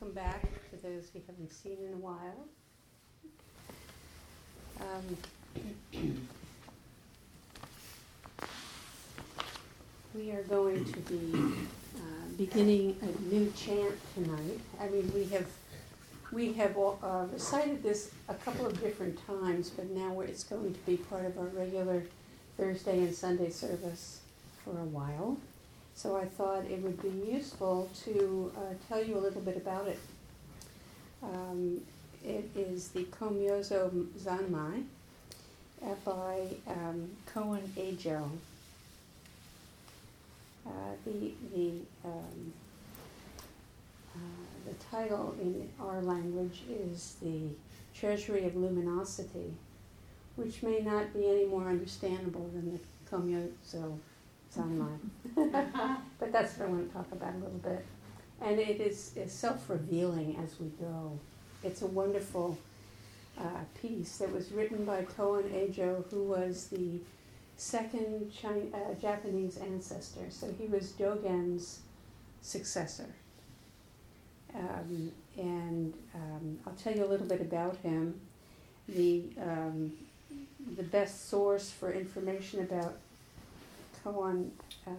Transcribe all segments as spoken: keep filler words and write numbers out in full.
welcome back to those we haven't seen in a while. Um, we are going to be uh, beginning a new chant tonight. I mean, we have we have uh, recited this a couple of different times, but now we're, it's going to be part of our regular Thursday and Sunday service for a while. So I thought it would be useful to uh, tell you a little bit about it. Um, it is the Komyozo Zanmai uh, by um, Koen Ajo. Uh, the the um, uh, the title in our language is the Treasury of Luminosity, which may not be any more understandable than the Komyozo Zanmai. But that's what I want to talk about a little bit. And it is, is self-revealing as we go. It's a wonderful uh, piece that was written by Koen Ajo, who was the second China, uh, Japanese ancestor. So he was Dogen's successor. Um, and um, I'll tell you a little bit about him. The, um, the best source for information about Koen uh,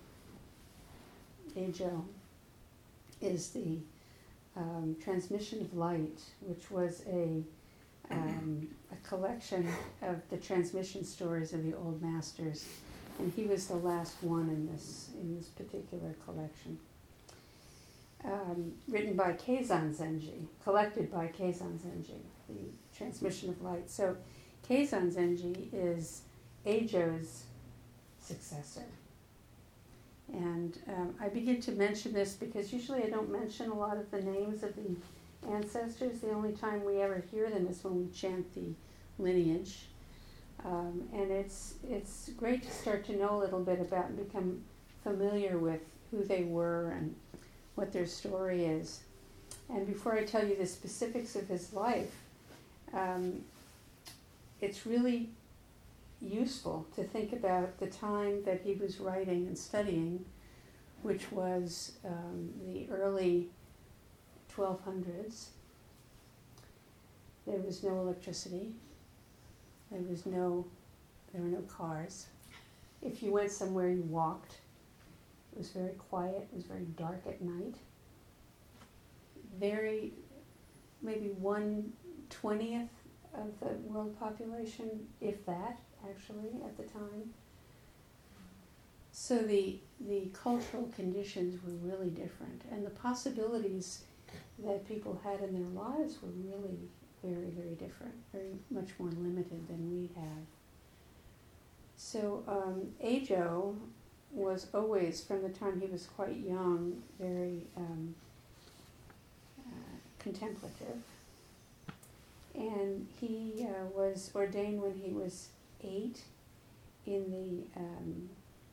Ajo is the um, Transmission of Light, which was a, um, a collection of the transmission stories of the old masters, and he was the last one in this in this particular collection. Um, written by Keizan Zenji, collected by Keizan Zenji, the Transmission of Light. So Keizan Zenji is Ajo's successor. And um, I begin to mention this because usually I don't mention a lot of the names of the ancestors. The only time we ever hear them is when we chant the lineage. Um, and it's it's great to start to know a little bit about and become familiar with who they were and what their story is. And before I tell you the specifics of his life, um, it's really useful to think about the time that he was writing and studying, which was um, the early twelve hundreds. There was no electricity. There was no, there were no cars. If you went somewhere, you walked. It was very quiet. It was very dark at night. Very, maybe one twentieth of the world population, if that, actually, at the time. So the the cultural conditions were really different, and the possibilities that people had in their lives were really very, very different, very much more limited than we have. So um, Ajo was always, from the time he was quite young, very um, uh, contemplative. And he uh, was ordained when he was eight in the um,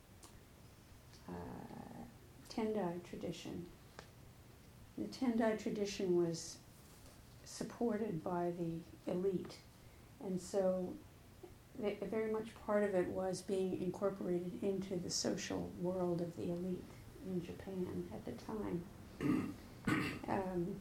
uh, Tendai tradition. The Tendai tradition was supported by the elite, and so they, very much part of it was being incorporated into the social world of the elite in Japan at the time. Um,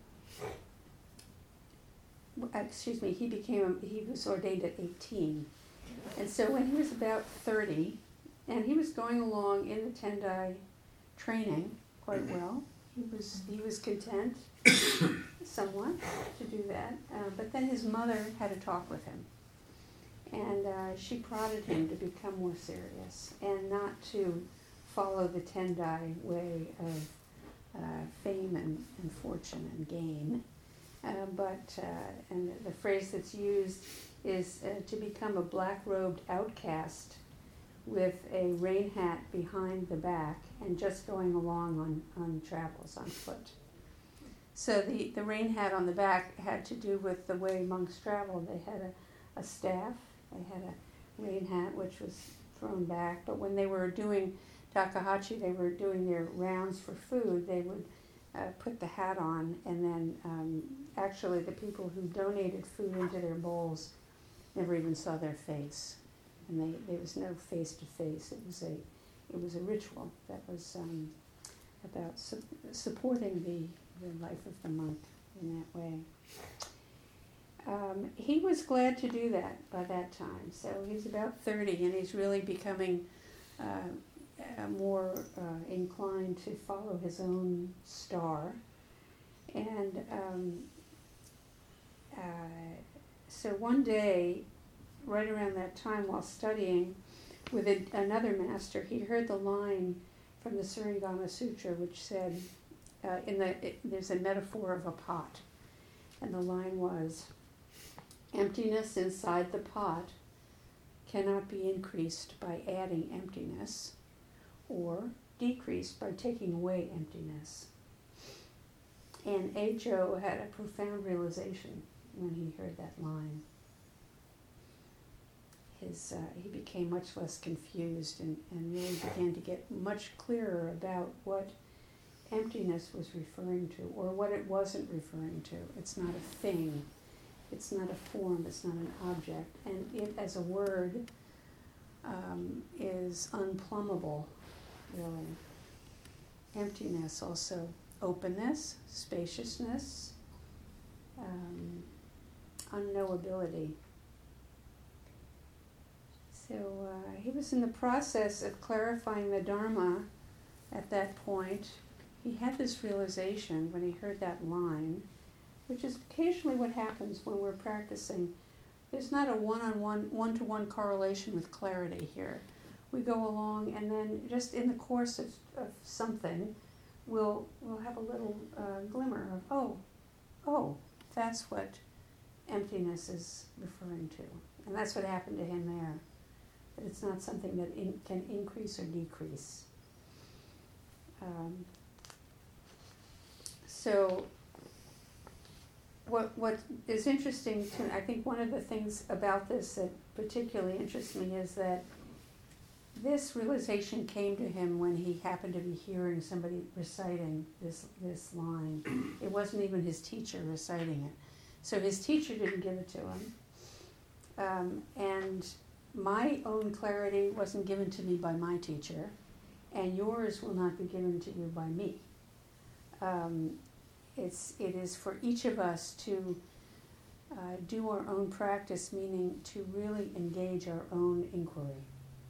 excuse me, he became, he was ordained at eighteen. And so when he was about thirty, and he was going along in the Tendai training quite well, he was he was content somewhat to do that. Uh, but then his mother had a talk with him, and uh, she prodded him to become more serious and not to follow the Tendai way of uh, fame and, and fortune and gain. Uh, but, uh, and the phrase that's used is uh, to become a black-robed outcast with a rain hat behind the back and just going along on, on travels on foot. So the, the rain hat on the back had to do with the way monks traveled. They had a, a staff, they had a rain hat which was thrown back, but when they were doing Takahachi, they were doing their rounds for food, they would uh, put the hat on, and then um, actually the people who donated food into their bowls never even saw their face. And they, there was no face-to-face. It was a, it was a ritual that was um, about su- supporting the, the life of the monk in that way. Um, he was glad to do that by that time. So he's about thirty, and he's really becoming uh, uh, more uh, inclined to follow his own star. And um, uh, so one day, right around that time, while studying with a, another master, he heard the line from the Suringama Sutra, which said, uh, "In the it, there's a metaphor of a pot, and the line was, emptiness inside the pot cannot be increased by adding emptiness, or decreased by taking away emptiness." And Ajo had a profound realization when he heard that line. His, uh, he became much less confused and, and really began to get much clearer about what emptiness was referring to, or what it wasn't referring to. It's not a thing, it's not a form, it's not an object, and it as a word um, is unplumbable, really. Emptiness also openness, spaciousness, um, unknowability. So uh, he was in the process of clarifying the Dharma at that point. He had this realization when he heard that line, which is occasionally what happens when we're practicing. There's not a one-on-one, one-to-one correlation with clarity here. We go along, and then just in the course of, of something, we'll we'll have a little uh, glimmer of, oh, oh, that's what emptiness is referring to. And that's what happened to him there. That it's not something that in, can increase or decrease. Um, so what what is interesting to, I think one of the things about this that particularly interests me is that this realization came to him when he happened to be hearing somebody reciting this this line. It wasn't even his teacher reciting it. So his teacher didn't give it to him. Um, and my own clarity wasn't given to me by my teacher, and yours will not be given to you by me. Um, it's, it is for each of us to uh, do our own practice, meaning to really engage our own inquiry,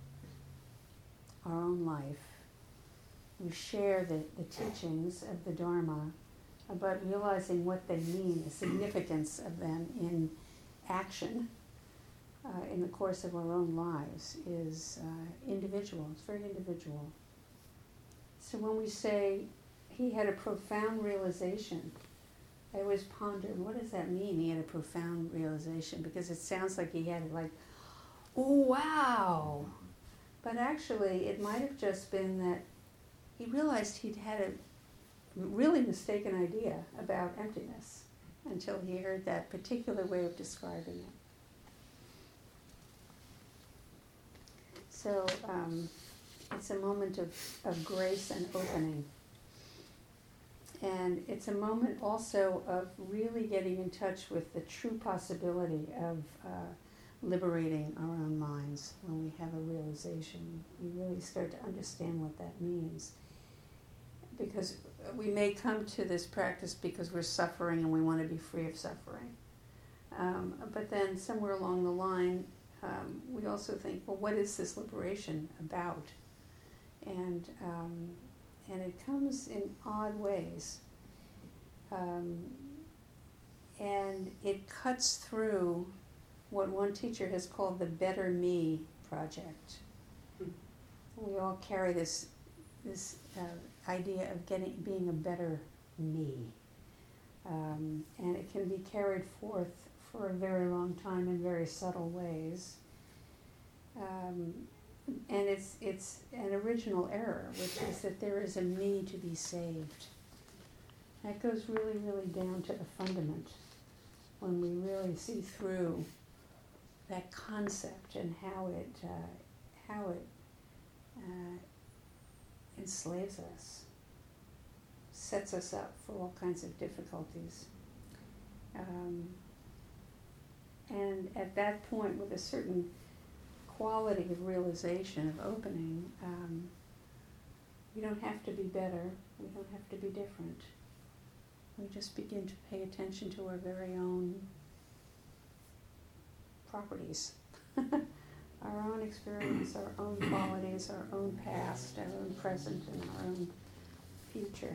our own life. We share the, the teachings of the Dharma, but realizing what they mean, the significance of them in action uh, in the course of our own lives is uh, individual. It's very individual. So when we say he had a profound realization, I always ponder, what does that mean, he had a profound realization? Because it sounds like he had it like, oh, wow. But actually, it might have just been that he realized he'd had a really mistaken idea about emptiness until he heard that particular way of describing it. So um, it's a moment of, of grace and opening. And it's a moment also of really getting in touch with the true possibility of uh, liberating our own minds. When we have a realization, we really start to understand what that means. Because we may come to this practice because we're suffering and we want to be free of suffering. Um, but then somewhere along the line, um, we also think, well, what is this liberation about? And um, and it comes in odd ways. Um, and it cuts through what one teacher has called the Better Me project. Hmm. We all carry this this uh, idea of getting being a better me. Um, and it can be carried forth for a very long time in very subtle ways. Um, and it's it's an original error, which is that there is a me to be saved. That goes really, really down to the fundament when we really see through that concept and how it uh, how it uh, enslaves us, sets us up for all kinds of difficulties. Um, and at that point, with a certain quality of realization, of opening, um, we don't have to be better, we don't have to be different. We just begin to pay attention to our very own properties, our own experience, our own qualities, our own past, our own present, and our own future.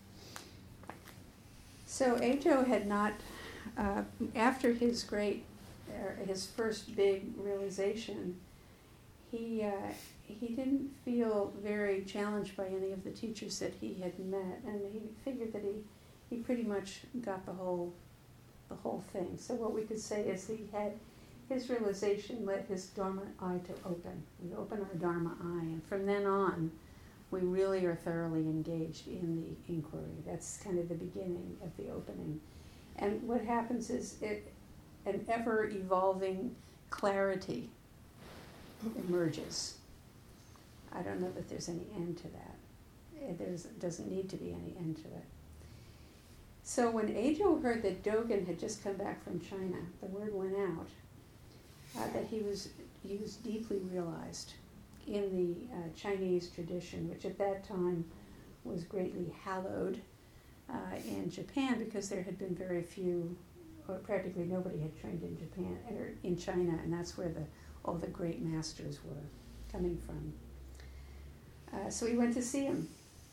So Ajo had not, uh, after his great, uh, his first big realization, he uh, he didn't feel very challenged by any of the teachers that he had met, and he figured that he he pretty much got the whole the whole thing. So what we could say is he had his realization led his Dharma eye to open. We open our Dharma eye, and from then on, we really are thoroughly engaged in the inquiry. That's kind of the beginning of the opening. And what happens is it an ever-evolving clarity emerges. I don't know that there's any end to that. There doesn't need to be any end to it. So when Ajo heard that Dogen had just come back from China, the word went out uh, that he was he was deeply realized in the uh, Chinese tradition, which at that time was greatly hallowed uh, in Japan because there had been very few, or practically nobody had trained in Japan or in China, and that's where the all the great masters were coming from. Uh, so he went to see him.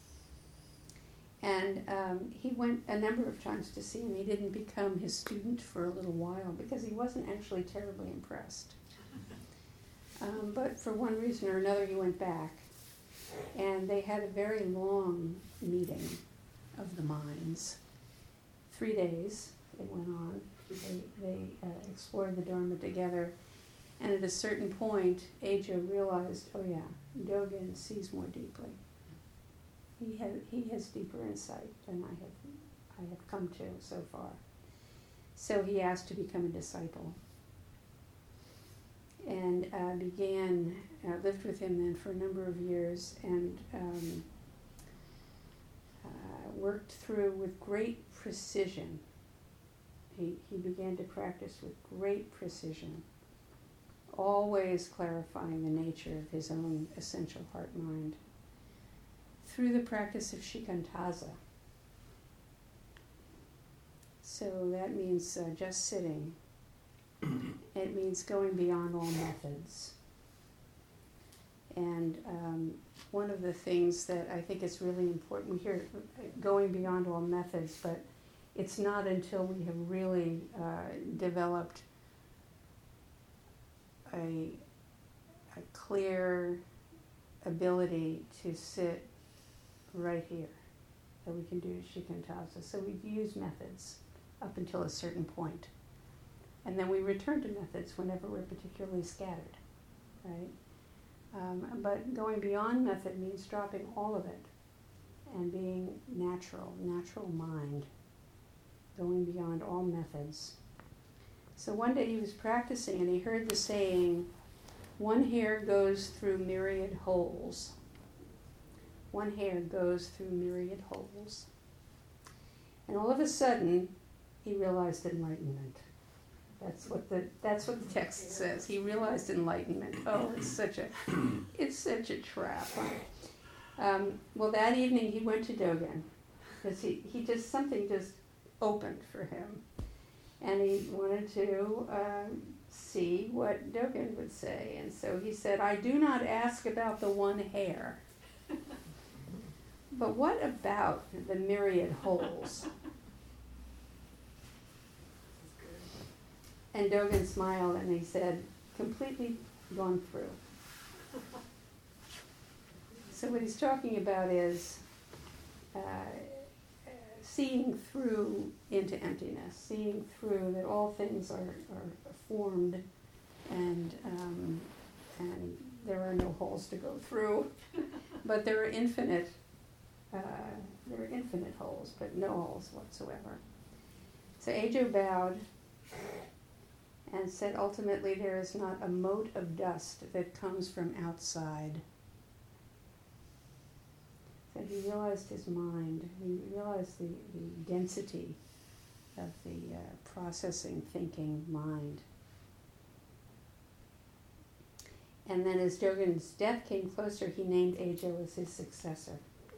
And um, he went a number of times to see him. He didn't become his student for a little while because he wasn't actually terribly impressed. Um, but for one reason or another, he went back. And they had a very long meeting of the minds. Three days it went on. They, they uh, explored the Dharma together. And at a certain point, Ajo realized, oh yeah, Dogen sees more deeply. He has, he has deeper insight than I have, I have come to so far. So he asked to become a disciple. And uh, began, uh, lived with him then for a number of years, and um, uh, worked through with great precision. He, he began to practice with great precision, always clarifying the nature of his own essential heart-mind through the practice of shikantaza. So that means uh, just sitting. It means going beyond all methods. And um, one of the things that I think is really important, we hear going beyond all methods, but it's not until we have really uh, developed a, a clear ability to sit right here that we can do shikantaza. So we use methods up until a certain point. And then we return to methods whenever we're particularly scattered, right? Um, but going beyond method means dropping all of it and being natural, natural mind, going beyond all methods. So one day he was practicing and he heard the saying, one hair goes through myriad holes. One hair goes through myriad holes. And all of a sudden, he realized enlightenment. That's what the that's what the text says. He realized enlightenment. Oh, it's such a it's such a trap. Um, well, that evening he went to Dogen because he, he just something just opened for him, and he wanted to um, see what Dogen would say. And so he said, "I do not ask about the one hair." But what about the myriad holes? And Dogen smiled and he said, completely gone through. So what he's talking about is uh, seeing through into emptiness, seeing through that all things are, are formed and um, and there are no holes to go through, but there are infinite Uh, there are infinite holes, but no holes whatsoever. So Ajo bowed and said, ultimately there is not a mote of dust that comes from outside. So he realized his mind, he realized the, the density of the uh, processing, thinking mind. And then as Dogen's death came closer, he named Ajo as his successor.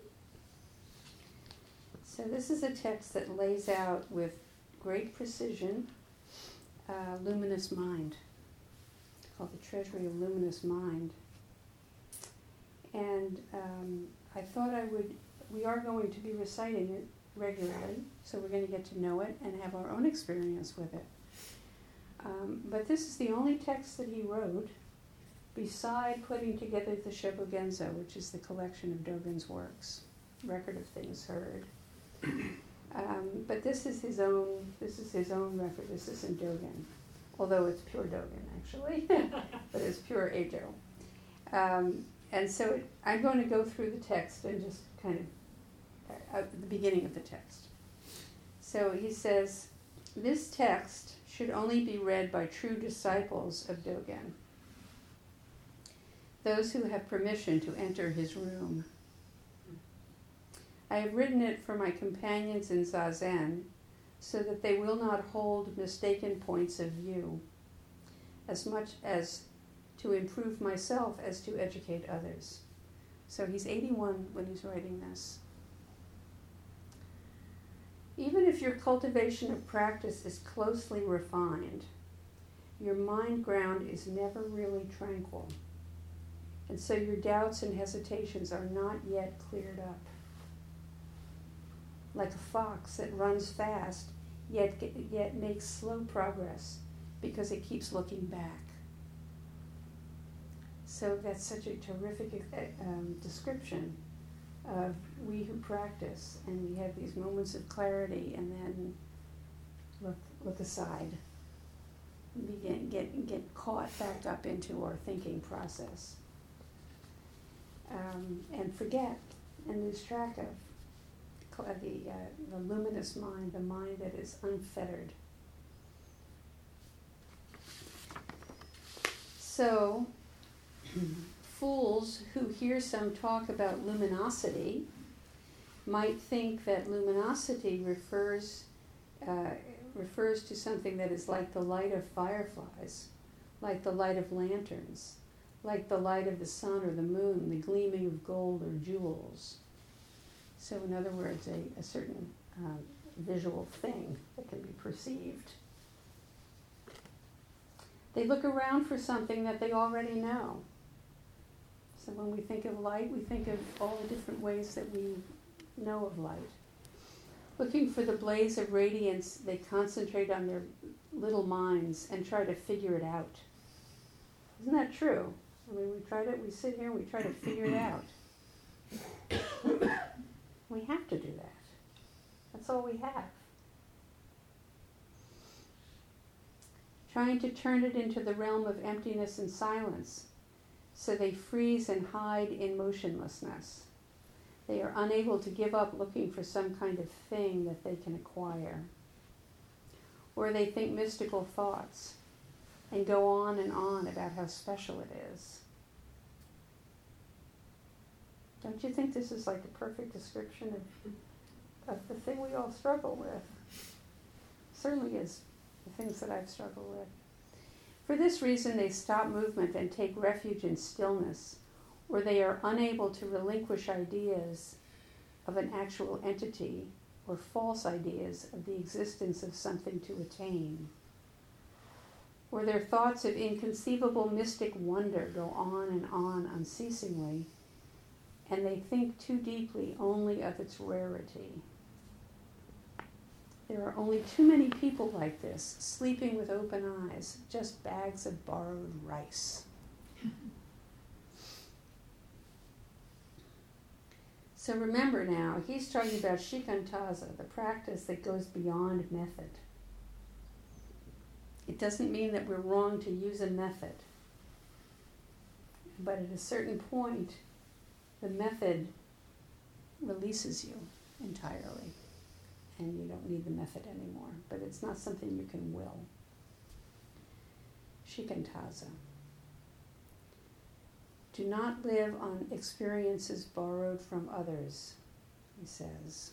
So this is a text that lays out with great precision uh, luminous mind. It's called the Treasury of Luminous Mind. And um, I thought I would, we are going to be reciting it regularly, so we're going to get to know it and have our own experience with it. Um, but this is the only text that he wrote beside putting together the Shobogenzo, which is the collection of Dogen's works, Record of Things Heard. Um, but this is his own, this is his own record. This isn't Dogen, although it's pure Dogen actually, but it's pure Eijo. Um, and so it, I'm going to go through the text and just kind of uh, at the beginning of the text. So he says, this text should only be read by true disciples of Dogen, those who have permission to enter his room. I have written it for my companions in Zazen, so that they will not hold mistaken points of view, as much as to improve myself as to educate others. So he's eighty-one when he's writing this. Even if your cultivation of practice is closely refined, your mind ground is never really tranquil, and so your doubts and hesitations are not yet cleared up. Like a fox that runs fast, yet yet makes slow progress because it keeps looking back. So that's such a terrific um, description of we who practice, and we have these moments of clarity, and then look look aside, and begin get get caught back up into our thinking process, um, and forget and lose track of the uh, the luminous mind, the mind that is unfettered. So, fools who hear some talk about luminosity might think that luminosity refers uh, refers to something that is like the light of fireflies, like the light of lanterns, like the light of the sun or the moon, the gleaming of gold or jewels. So in other words, a, a certain uh, visual thing that can be perceived. They look around for something that they already know. So when we think of light, we think of all the different ways that we know of light. Looking for the blaze of radiance, they concentrate on their little minds and try to figure it out. Isn't that true? I mean, we try to, we sit here and we try to figure it out. We have to do that. That's all we have. Trying to turn it into the realm of emptiness and silence, so they freeze and hide in motionlessness. They are unable to give up looking for some kind of thing that they can acquire. Or they think mystical thoughts and go on and on about how special it is. Don't you think this is like a perfect description of, of the thing we all struggle with? Certainly is the things that I've struggled with. For this reason, they stop movement and take refuge in stillness, or they are unable to relinquish ideas of an actual entity or false ideas of the existence of something to attain. Or their thoughts of inconceivable mystic wonder go on and on unceasingly, and they think too deeply only of its rarity. There are only too many people like this, sleeping with open eyes, just bags of borrowed rice. So remember now, he's talking about shikantaza, the practice that goes beyond method. It doesn't mean that we're wrong to use a method, but at a certain point, the method releases you entirely, and you don't need the method anymore. But it's not something you can will. Shikantaza. Do not live on experiences borrowed from others, he says.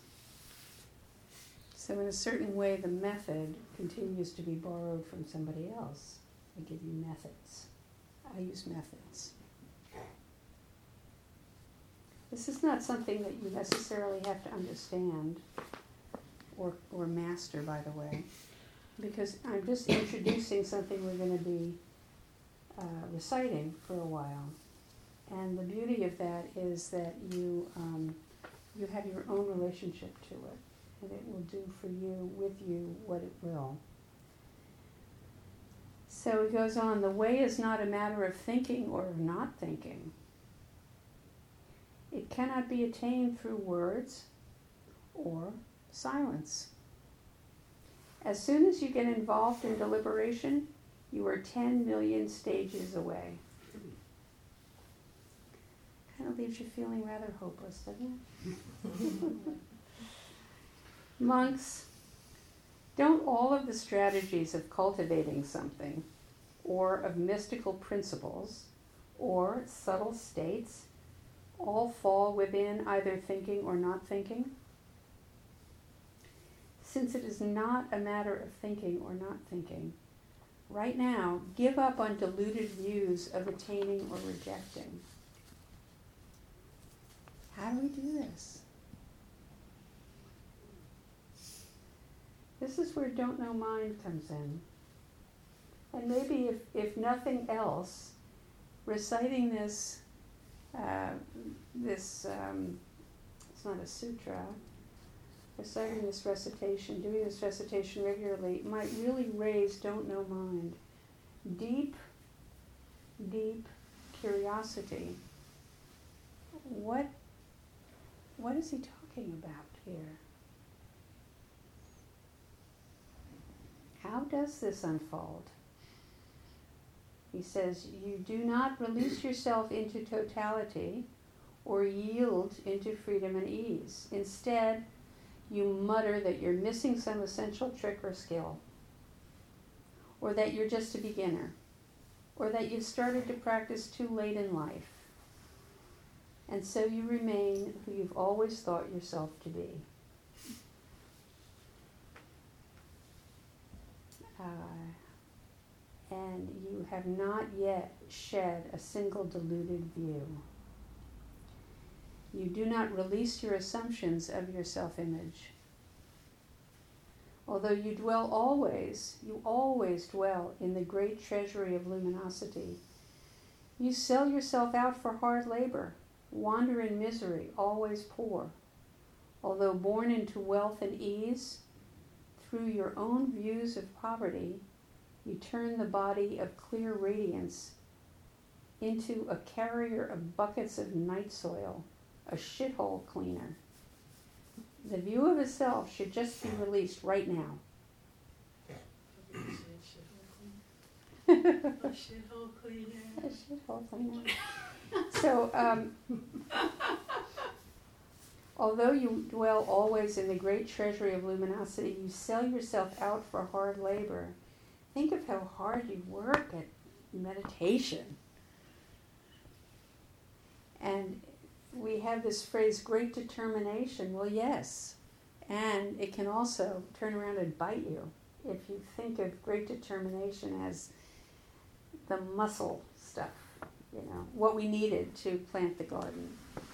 So in a certain way, the method continues to be borrowed from somebody else. I give you methods. I use methods. This is not something that you necessarily have to understand. or, or master, by the way, because I'm just introducing something we're going to be uh, reciting for a while. And the beauty of that is that you um, you have your own relationship to it, and it will do for you, with you, what it will. So he goes on, the way is not a matter of thinking or of not thinking. It cannot be attained through words or silence. As soon as you get involved in deliberation, you are ten million stages away. Kind of leaves you feeling rather hopeless, doesn't it? Monks, don't all of the strategies of cultivating something, or of mystical principles, or subtle states, all fall within either thinking or not thinking? Since it is not a matter of thinking or not thinking, right now, give up on deluded views of attaining or rejecting. How do we do this? This is where don't know mind comes in. And maybe if, if nothing else, reciting this, uh, this um, it's not a sutra, reciting this recitation, doing this recitation regularly, might really raise don't know mind. Deep, deep curiosity. What, what is he talking about here? How does this unfold? He says, you do not release yourself into totality or yield into freedom and ease. Instead, you mutter that you're missing some essential trick or skill, or that you're just a beginner, or that you've started to practice too late in life. And so you remain who you've always thought yourself to be. Uh, and you have not yet shed a single deluded view. You do not release your assumptions of your self-image. Although you dwell always, you always dwell in the great treasury of luminosity, you sell yourself out for hard labor, wander in misery, always poor. Although born into wealth and ease, through your own views of poverty, you turn the body of clear radiance into a carrier of buckets of night soil, a shithole cleaner. The view of a self should just be released right now. A shithole cleaner. A shithole cleaner. So, um, although you dwell always in the great treasury of luminosity, you sell yourself out for hard labor. Think of how hard you work at meditation. And we have this phrase, great determination. Well, yes. And it can also turn around and bite you if you think of great determination as the muscle stuff, you know, what we needed to plant the garden,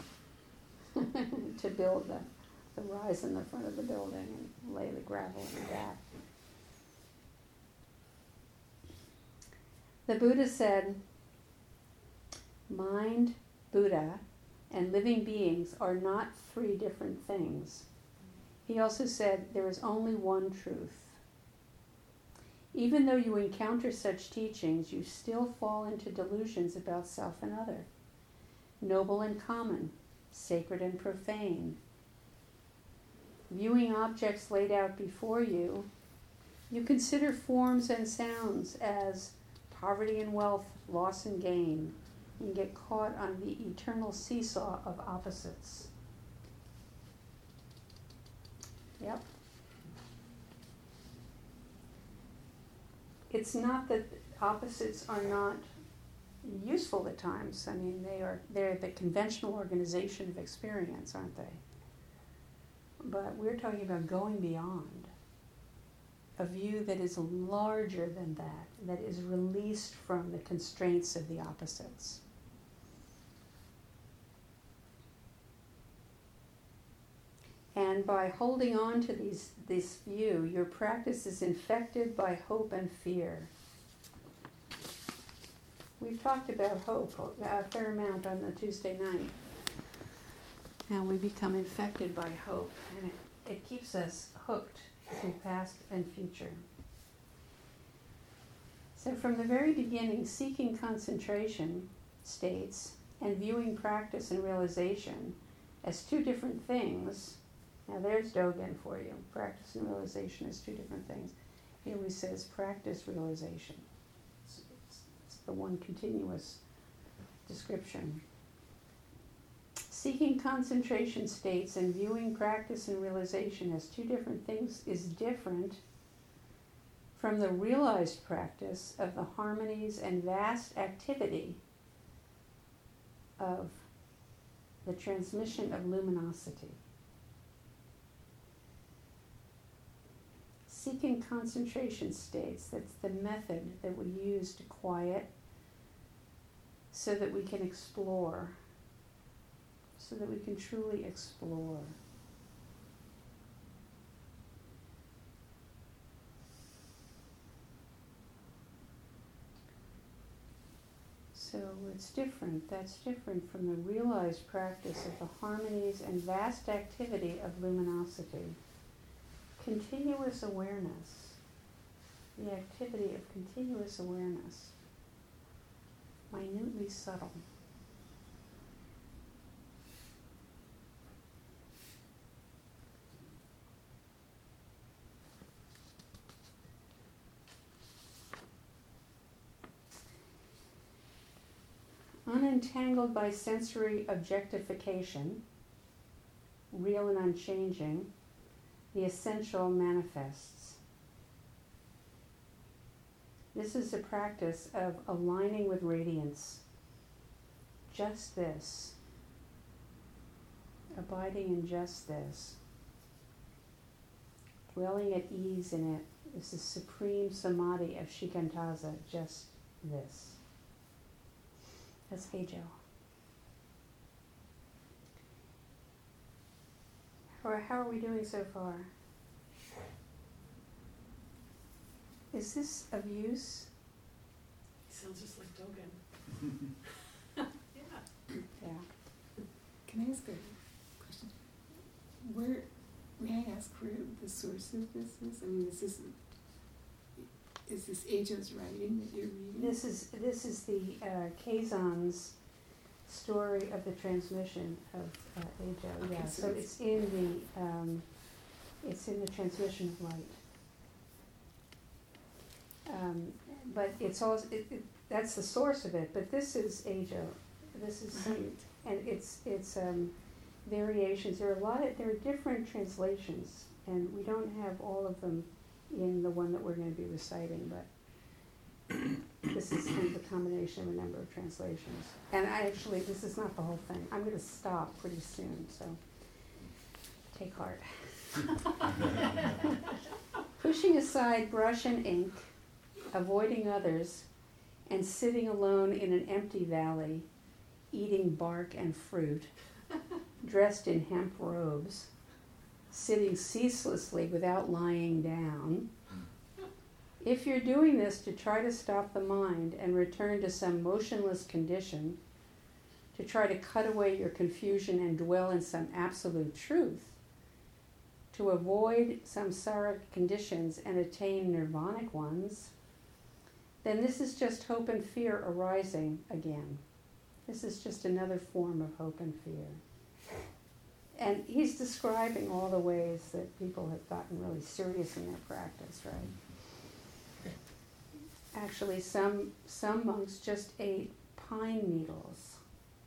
to build the, the rise in the front of the building and lay the gravel in the back. The Buddha said, mind, Buddha, and living beings are not three different things. He also said, there is only one truth. Even though you encounter such teachings, you still fall into delusions about self and other, noble and common, sacred and profane. Viewing objects laid out before you, you consider forms and sounds as poverty and wealth, loss and gain, and get caught on the eternal seesaw of opposites. Yep. It's not that opposites are not useful at times. I mean, they are, they're the conventional organization of experience, aren't they? But we're talking about going beyond. A view that is larger than that, that is released from the constraints of the opposites. And And by holding on to these, this view, your practice is infected by hope and fear. We've talked about hope a fair amount on the Tuesday night. And we become infected by hope, and it, it keeps us hooked to past and future. So from the very beginning, seeking concentration states and viewing practice and realization as two different things. Now there's Dogen for you. Practice and realization as two different things. He always says practice realization. It's, it's, it's the one continuous description. Seeking concentration states and viewing practice and realization as two different things is different from the realized practice of the harmonies and vast activity of the transmission of luminosity. Seeking concentration states, that's the method that we use to quiet so that we can explore, so that we can truly explore. So it's different. That's different from the realized practice of the harmonies and vast activity of luminosity. Continuous awareness, the activity of continuous awareness, minutely subtle. Unentangled by sensory objectification, real and unchanging, the essential manifests. This is a practice of aligning with radiance. Just this. Abiding in just this. Dwelling at ease in it is the supreme samadhi of Shikantaza, just this. That's Heijo. Or how are we doing so far? Is this of use? Sounds just like Dogen. Yeah. Yeah. Can I ask a question? Where, may I ask where the source of this is? I mean, is this, is this Heijo's writing that you're reading? This is this is the uh, Keizan's story of the transmission of uh, Heijo. Okay, Yeah, so so it's- it's in the um, it's in the transmission of light. Um, but it's also it, it, that's the source of it. But this is Heijo. This is some, Right. and it's it's um, variations. There are a lot of there are different translations, and we don't have all of them in the one that we're going to be reciting, but this is kind of a combination of a number of translations. And I actually, this is not the whole thing. I'm going to stop pretty soon, so take heart. Pushing aside brush and ink, avoiding others, and sitting alone in an empty valley, eating bark and fruit, dressed in hemp robes, sitting ceaselessly without lying down. If you're doing this to try to stop the mind and return to some motionless condition, to try to cut away your confusion and dwell in some absolute truth, to avoid samsaric conditions and attain nirvanic ones, then this is just hope and fear arising again. This is just another form of hope and fear. And he's describing all the ways that people have gotten really serious in their practice, right? Actually, some some monks just ate pine needles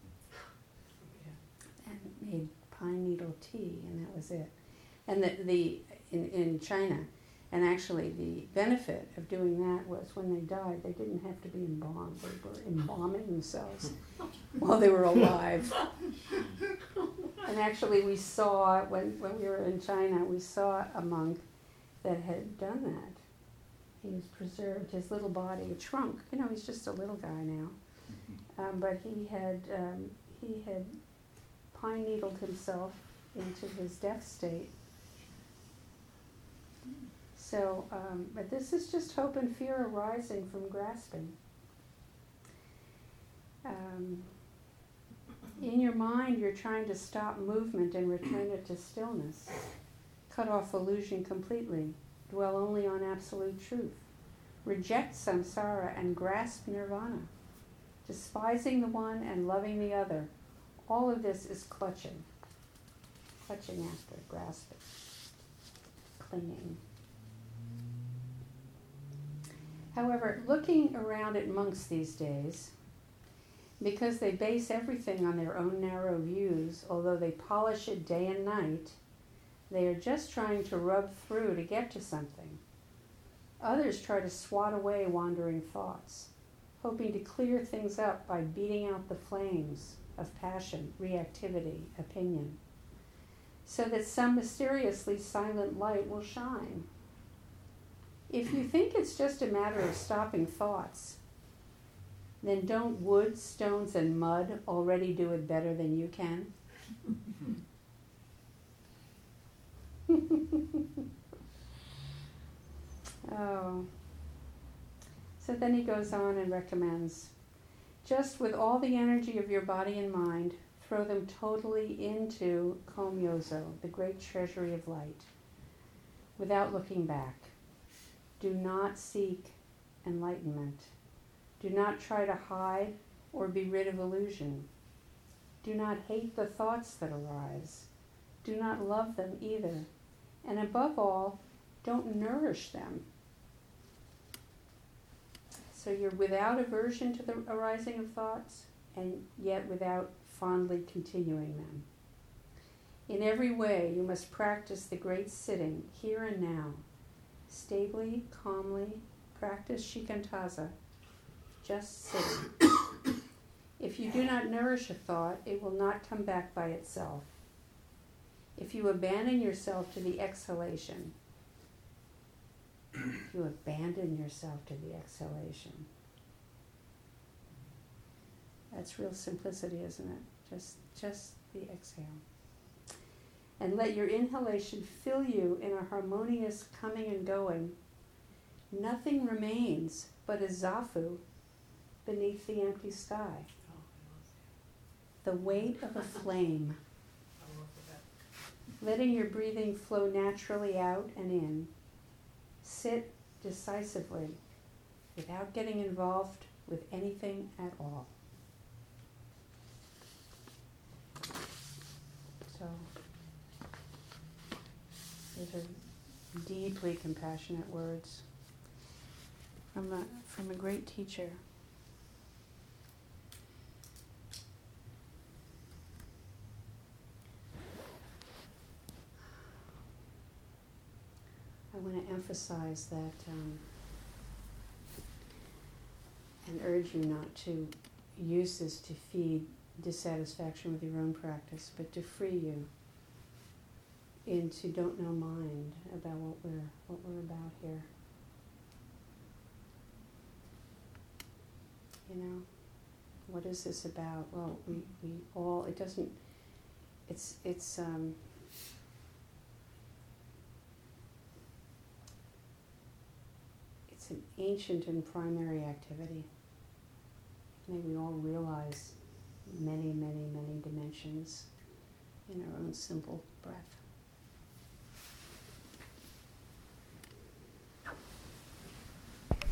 and made pine needle tea, and that was it. And the, the in, in China, and actually the benefit of doing that was when they died, they didn't have to be embalmed. They were embalming themselves while they were alive. And actually we saw, when, when we were in China, we saw a monk that had done that. He was preserved, his little body had shrunk. You know, he's just a little guy now. Um, but he had um, he had pine needled himself into his death state. So, um, but this is just hope and fear arising from grasping. Um, in your mind, you're trying to stop movement and return it to stillness. Cut off illusion completely. Dwell only on absolute truth. Reject samsara and grasp nirvana. Despising the one and loving the other. All of this is clutching. Clutching after, grasping, clinging. However, looking around at monks these days, because they base everything on their own narrow views, although they polish it day and night, they are just trying to rub through to get to something. Others try to swat away wandering thoughts, hoping to clear things up by beating out the flames of passion, reactivity, opinion, so that some mysteriously silent light will shine. If you think it's just a matter of stopping thoughts, then don't wood, stones, and mud already do it better than you can? Oh. So then he goes on and recommends, just with all the energy of your body and mind, throw them totally into Komyozo, the great treasury of light, without looking back. Do not seek enlightenment. Do not try to hide or be rid of illusion. Do not hate the thoughts that arise. Do not love them either. And above all, don't nourish them. So you're without aversion to the arising of thoughts, and yet without fondly continuing them. In every way, you must practice the great sitting, here and now. Stably, calmly, practice shikantaza, just sitting. If you do not nourish a thought, it will not come back by itself. If you abandon yourself to the exhalation, if you abandon yourself to the exhalation, that's real simplicity, isn't it? Just, just the exhale. And let your inhalation fill you in a harmonious coming and going. Nothing remains but a zafu beneath the empty sky. The weight of a flame. Letting your breathing flow naturally out and in. Sit decisively without getting involved with anything at all. So, these are deeply compassionate words from a, from a great teacher. I want to emphasize that um, and urge you not to use this to feed dissatisfaction with your own practice, but to free you into don't know mind about what we're what we're about here. You know, what is this about? Well, we, we all it doesn't. It's it's. Um, It's an ancient and primary activity. May we all realize many, many, many dimensions in our own simple breath.